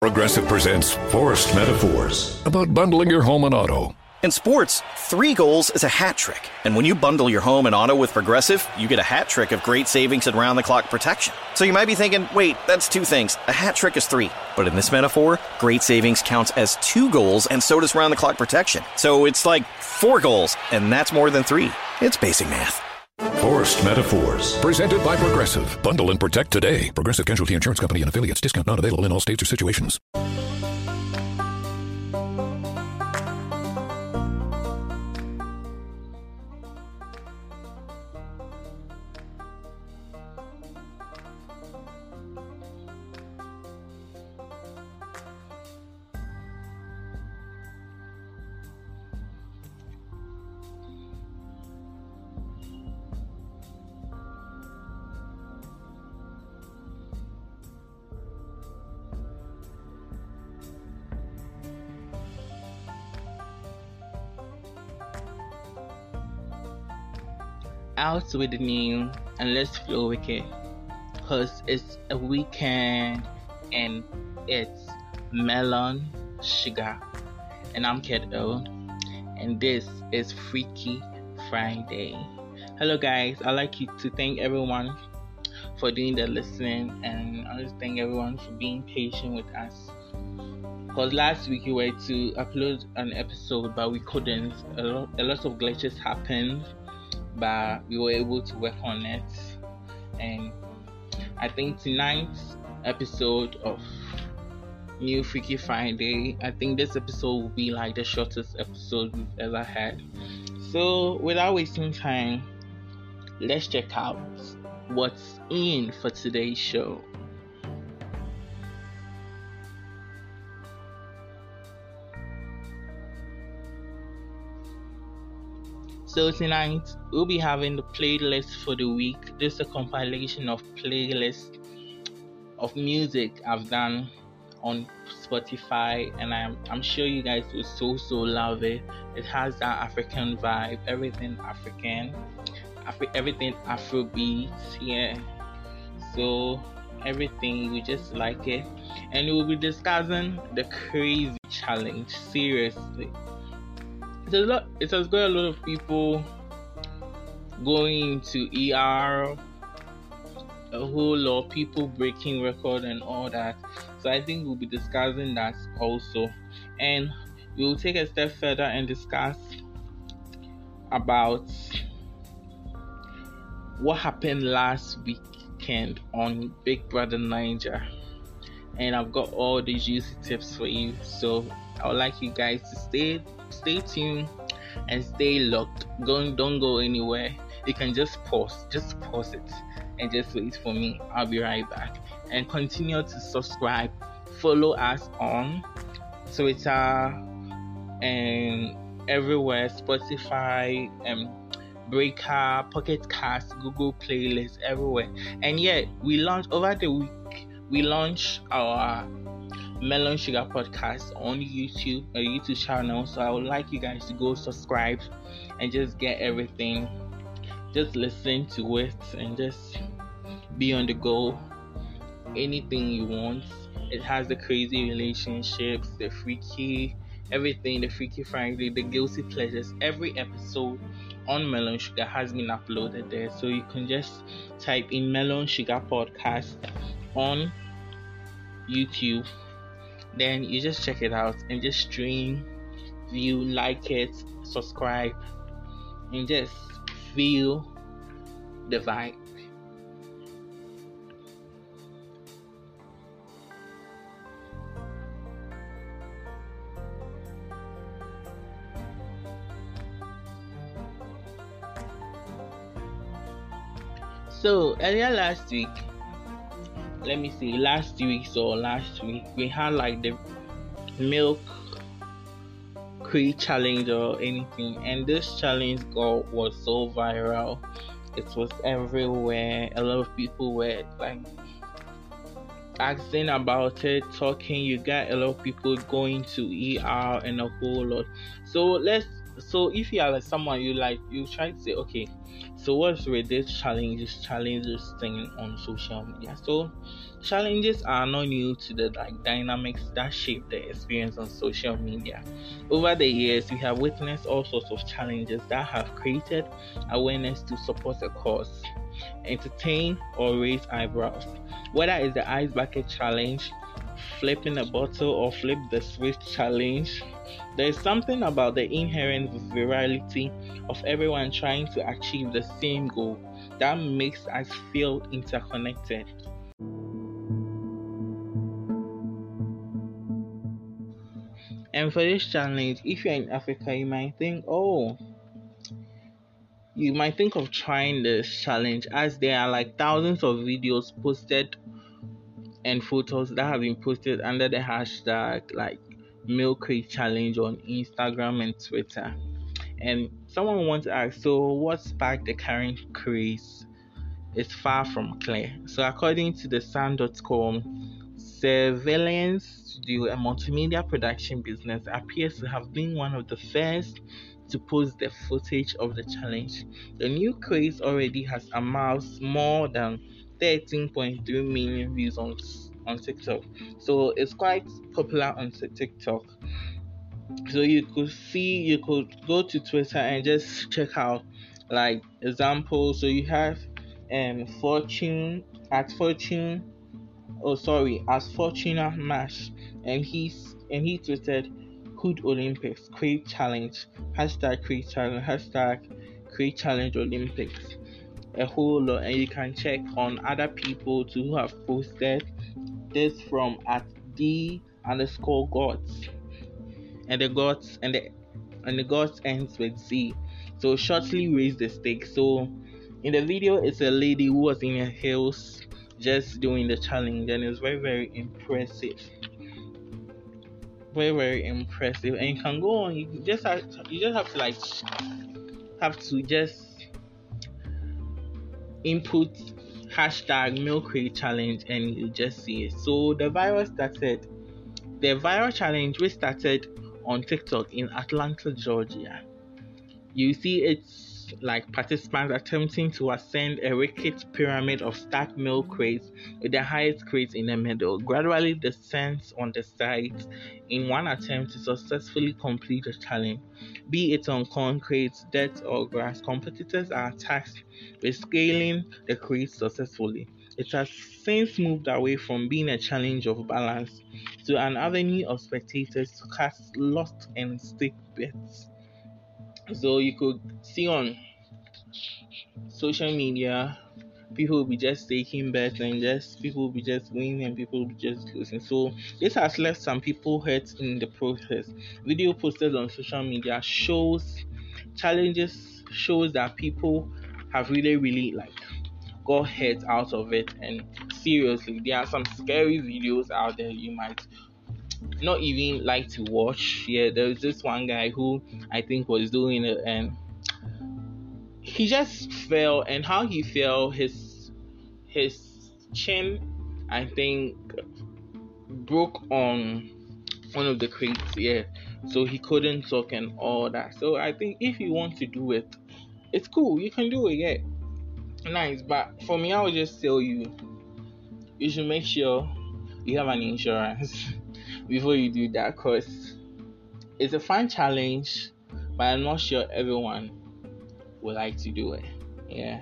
Progressive presents Forced Metaphors about bundling your home and auto. In sports, 3 goals is a hat trick. And when you bundle your home and auto with Progressive, you get a hat trick of great savings and round-the-clock protection. So you might be thinking, wait, that's 2 things. A hat trick is 3. But in this metaphor, great savings counts as 2 goals, and so does round-the-clock protection. So it's like 4 goals, and that's more than 3. It's basic math. Forced Metaphors, presented by Progressive. Bundle and protect today. Progressive Casualty Insurance Company and affiliates. Discount not available in all states or situations. Out with the new and let's flow with it, cause it's a weekend and it's Melon Sugar, and I'm Keto, and this is Freaky Friday. Hello guys, I'd like you to thank everyone for doing the listening, and I just thank everyone for being patient with us. Because last week we were to upload an episode but we couldn't. A lot of glitches happened, but we were able to work on it, and I think tonight's episode of New Freaky Friday, I think this episode will be like the shortest episode we've ever had. So without wasting time, let's check out what's in for today's show. So tonight we'll be having the playlist for the week. This is a compilation of playlists of music I've done on Spotify, and I'm sure you guys will so love it. It has that African vibe, everything African, everything Afrobeat, yeah. So everything, we just like it, and we'll be discussing the crazy challenge. Seriously. It has got a lot of people going into ER, a whole lot of people breaking record and all that. So I think we'll be discussing that also, and we'll take a step further and discuss about what happened last weekend on Big Brother Naija, and I've got all the juicy tips for you. So I would like you guys to stay tuned and stay locked. Don't go anywhere. You can just pause it and just wait for me. I'll be right back. And continue to subscribe, follow us on Twitter and everywhere, Spotify and Breaker, Pocket Cast, Google Playlist, everywhere. And yet we launched over the week, we launched our Melon Sugar podcast on YouTube, a YouTube channel. So I would like you guys to go subscribe and just get everything, just listen to it and just be on the go. Anything you want. It has the crazy relationships, the freaky, everything, the Freaky Friday, the guilty pleasures. Every episode on Melon Sugar has been uploaded there, so you can just type in Melon Sugar podcast on YouTube. Then you just check it out and just stream, view, like it, subscribe, and just feel the vibe. So earlier last week, last week we had like the milk crate challenge or anything, and this challenge was so viral. It was everywhere. A lot of people were like asking about it, talking. You got a lot of people going to ER and a whole lot. So let's So if you are like someone you try to say, okay, so what's with this challenges thing on social media? So challenges are not new to the dynamics that shape the experience on social media. Over the years, we have witnessed all sorts of challenges that have created awareness to support a cause, entertain, or raise eyebrows. Whether it's the ice bucket challenge, flipping a bottle, or flip the switch challenge, there is something about the inherent virality of everyone trying to achieve the same goal that makes us feel interconnected. And for this challenge, if you're in Africa, you might think of trying this challenge, as there are like thousands of videos posted and photos that have been posted under the hashtag like Milk Crate Challenge on Instagram and Twitter. And someone wants to ask, so what sparked the current craze? It's far from clear. So according to the Sun.com, Surveillance Studio, a multimedia production business, appears to have been one of the first to post the footage of the challenge. The new craze already has amassed more than 13.3 million views on TikTok. So it's quite popular on TikTok. So you could go to Twitter and just check out like examples. So you have Fortuna Mash, and he tweeted Hood Olympics Crate Challenge #Crate Challenge #Crate Olympics, a whole lot. And you can check on other people too who have posted this from at @D_gods, and the gods ends with Z. So shortly raise the stakes. So in the video, it's a lady who was in her heels just doing the challenge, and it's very, very impressive. Very, very impressive. And you can go on. You just have to just input #Milk Crate Challenge and you just see it. So the viral challenge which started on TikTok in Atlanta, Georgia. You see it's like participants attempting to ascend a rickety pyramid of stacked milk crates with the highest crate in the middle, gradually descends on the sides in one attempt to successfully complete the challenge. Be it on concrete, dirt, or grass, competitors are tasked with scaling the crates successfully. It has since moved away from being a challenge of balance to an avenue of spectators to cast lost and stick bets. So you could see on social media, people will be just taking bets, and people will be just winning and people will be just losing. So this has left some people hurt in the process. Video posted on social media shows that people have really got hurt out of it. And seriously, there are some scary videos out there you might not even like to watch. Yeah, there was this one guy who I think was doing it, and he just fell, and how he fell, his chin, I think, broke on one of the crates. Yeah, so he couldn't talk and all that. So I think if you want to do it, it's cool, you can do it. Yeah, nice. But for me, I would just tell you should make sure you have an insurance before you do that, because it's a fun challenge, but I'm not sure everyone would like to do it. Yeah.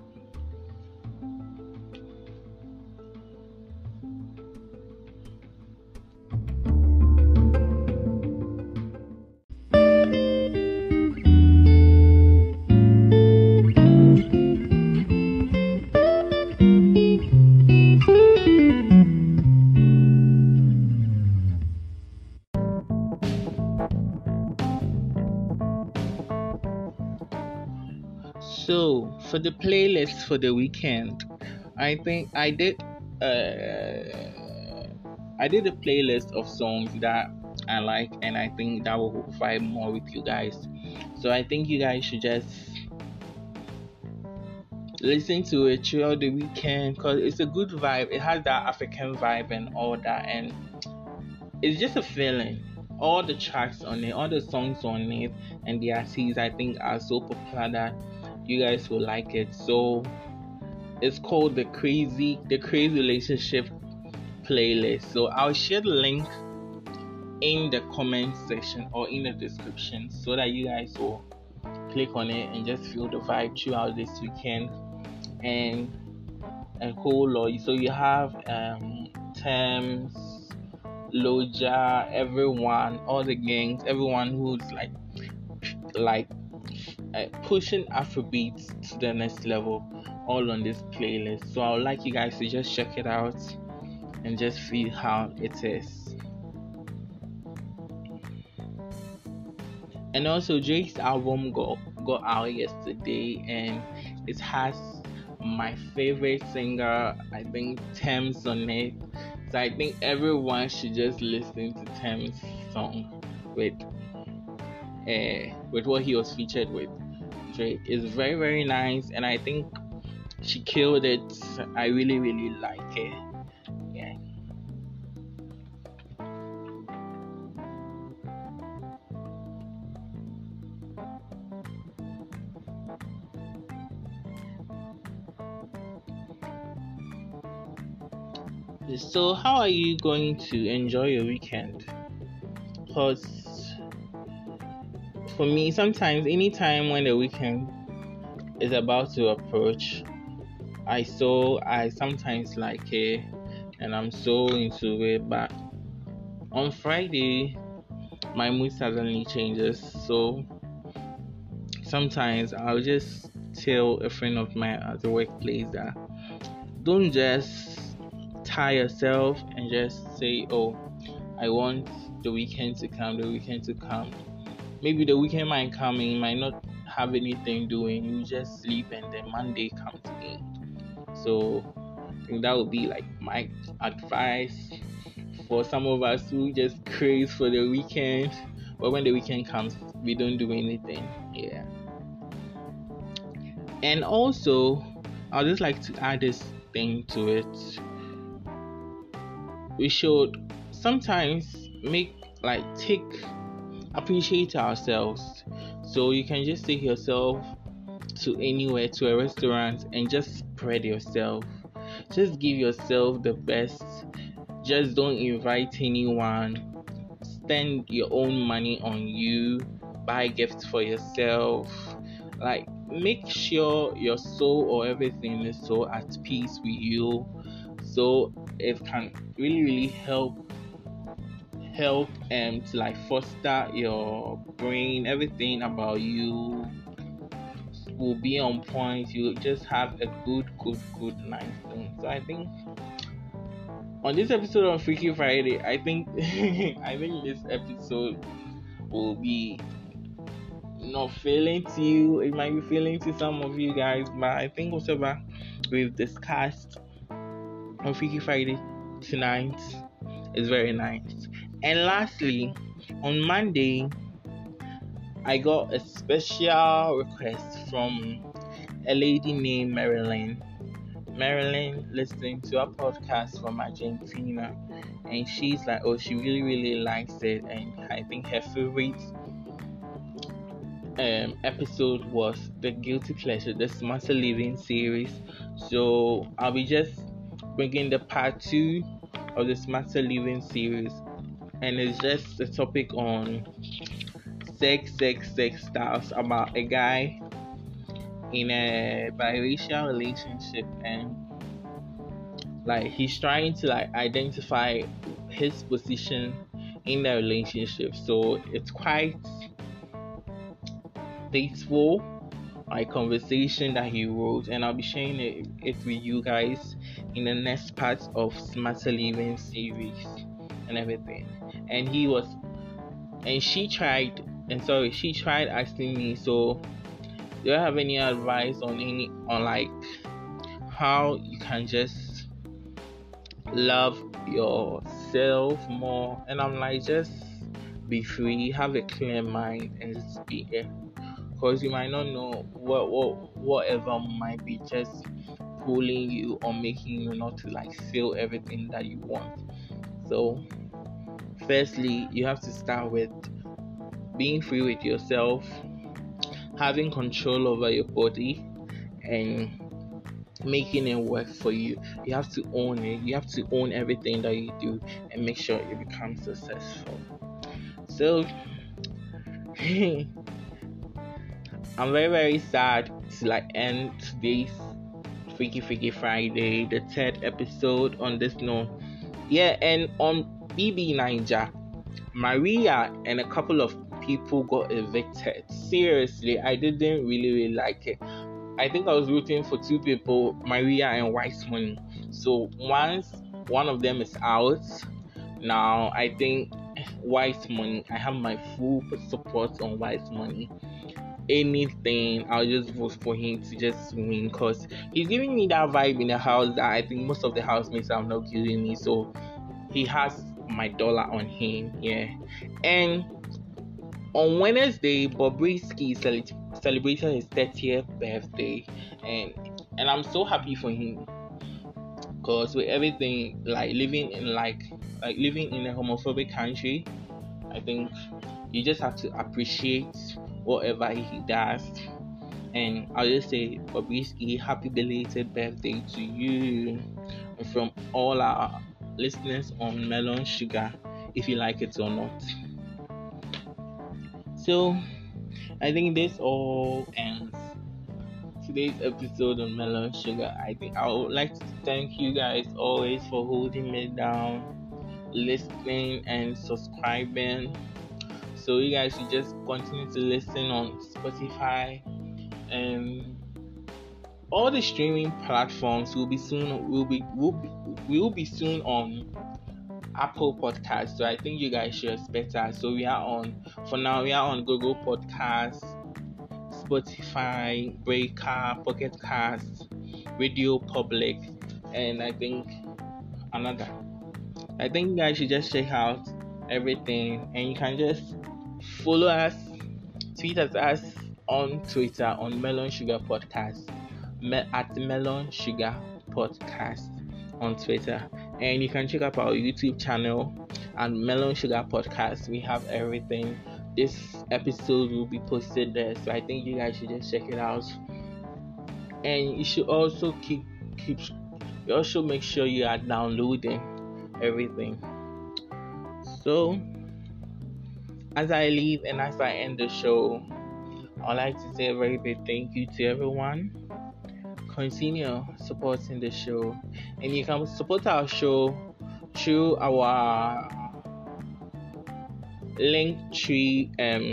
So for the playlist for the weekend, I think I did a playlist of songs that I like, and I think that will vibe more with you guys. So I think you guys should just listen to it throughout the weekend, because it's a good vibe. It has that African vibe and all that, and it's just a feeling. all the tracks on it, all the songs on it, and the artists I think are so popular that you guys will like it. So it's called the Crazy Relationship playlist. So I'll share the link in the comment section or in the description so that you guys will click on it and just feel the vibe throughout this weekend and whole lot. So you have Thames, Loja, everyone, all the gangs, everyone who's like pushing Afrobeats to the next level, all on this playlist. So I would like you guys to just check it out and just feel how it is. And also Drake's album got out yesterday, and it has my favorite singer, I think Thames, on it. So I think everyone should just listen to Thames' song with what he was featured with. Drake is very, very nice, and I think she killed it. I really, really like it. Yeah. So how are you going to enjoy your weekend? Because for me, sometimes anytime when the weekend is about to approach, I sometimes like it and I'm so into it, but on Friday my mood suddenly changes. So sometimes I'll just tell a friend of mine at the workplace that don't just tie yourself and just say, oh, I want the weekend to come. Maybe the weekend might come and you might not have anything doing, you just sleep and then Monday comes again. So I think that would be like my advice for some of us who just crave for the weekend, but when the weekend comes we don't do anything. Yeah. And also I'd just like to add this thing to it. We should sometimes appreciate ourselves. So you can just take yourself to anywhere, to a restaurant, and just spread yourself. Just give yourself the best. Just don't invite anyone. Spend your own money on you. Buy gifts for yourself. Make sure your soul or everything is so at peace with you. So it can really, really help to foster your brain. Everything about you will be on point. You just have a good night. So I think on this episode of Freaky Friday, I think this episode will be not failing to you. It might be failing to some of you guys, but I think whatever we've discussed on Freaky Friday tonight is very nice. And lastly, on Monday I got a special request from a lady named Marilyn listening to a podcast from Argentina, and she's like, oh, she really, really likes it, and I think her favorite episode was the Guilty Pleasure, the Smarter Living series. So I'll be just bringing the part 2 of the Smarter Living series, and it's just a topic on sex styles, about a guy in a biracial relationship, and he's trying to identify his position in the relationship. So it's quite tasteful conversation that he wrote, and I'll be sharing it with you guys in the next part of Smarter Living series and everything. And she tried asking me, so do you have any advice on how you can just love yourself more? And I'm like, just be free, have a clear mind, and just be it, because you might not know whatever might be just pulling you or making you not to feel everything that you want. So Firstly, you have to start with being free with yourself, having control over your body, and making it work for you. You have to own it. You have to own everything that you do and make sure you become successful. So I'm very, very sad to end today's Freaky Friday, the third episode on this note. Yeah, and on BB Niger, Maria and a couple of people got evicted. Seriously, I didn't really like it. I think I was rooting for two people, Maria and Wise Money. So once one of them is out, now I think Wise Money, I have my full support on Wise Money. Anything, I'll just vote for him to just win, because he's giving me that vibe in the house that I think most of the housemates are not giving me. So he has my dollar on him, yeah. And on Wednesday, Bobrisky celebrated his 30th birthday, and I'm so happy for him, because with everything, living in living in a homophobic country, I think you just have to appreciate whatever he does. And I'll just say, Bobrisky, happy belated birthday to you, and from all our listeners on Melon Sugar, if you like it or not. So I think this all ends today's episode on Melon Sugar. I think I would like to thank you guys always for holding me down, listening and subscribing. So you guys should just continue to listen on Spotify and all the streaming platforms. We'll be soon on Apple Podcasts. So I think you guys should expect us. So we are on Google Podcasts, Spotify, Breaker, Pocket Cast, Radio Public, and I think another. I think you guys should just check out everything, and you can just follow us, tweet at us on Twitter on Melon Sugar Podcast, at Melon Sugar Podcast on Twitter. And you can check out our YouTube channel and Melon Sugar Podcast. We have everything. This episode will be posted there, so I think you guys should just check it out. And you should also you also make sure you are downloading everything. So as I leave and as I end the show, I'd like to say a very big thank you to everyone. Continue supporting the show, and you can support our show through our Linktree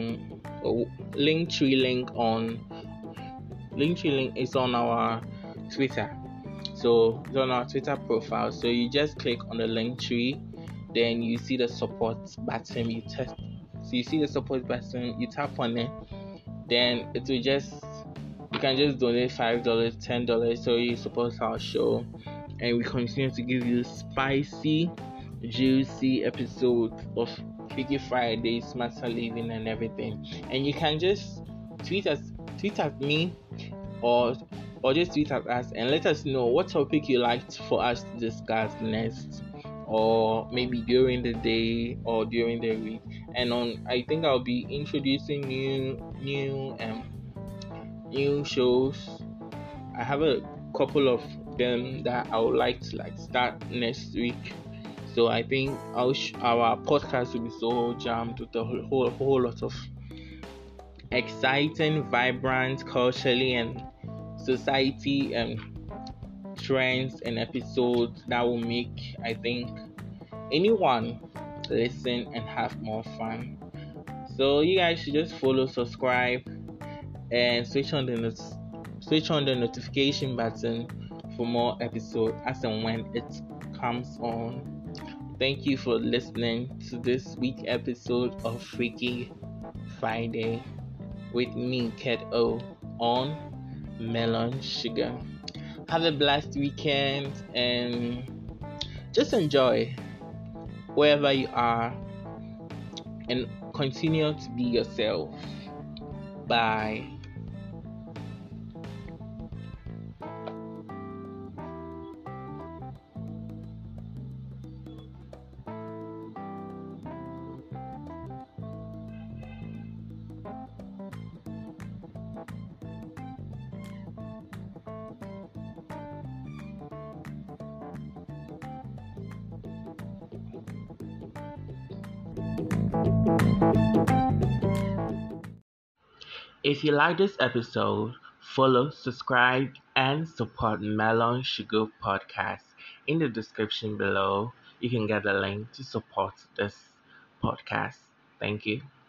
link is on our Twitter. So it's on our Twitter profile. So you just click on the Linktree, then you see the support button. You see the support button, you tap on it, then it will you can just donate $5, $10, so you support our show, and we continue to give you spicy, juicy episodes of Freaky Friday, Smarter Living, and everything. And you can just tweet at me, or just tweet at us and let us know what topic you liked for us to discuss next, or maybe during the day or during the week. And I think I'll be introducing new shows. I have a couple of them that I would like to start next week. So I think our podcast will be so jammed with a whole lot of exciting, vibrant, culturally and society and trends and episodes that will make, I think, anyone listen and have more fun. So you guys should just follow, subscribe, and switch on the notification button for more episodes as and when it comes on. Thank you for listening to this week's episode of Freaky Friday with me, Ked O, on Melon Sugar. Have a blessed weekend and just enjoy wherever you are, and continue to be yourself. Bye. If you like this episode, follow, subscribe, and support Melon Sugar Podcast. In the description below, you can get a link to support this podcast. Thank you.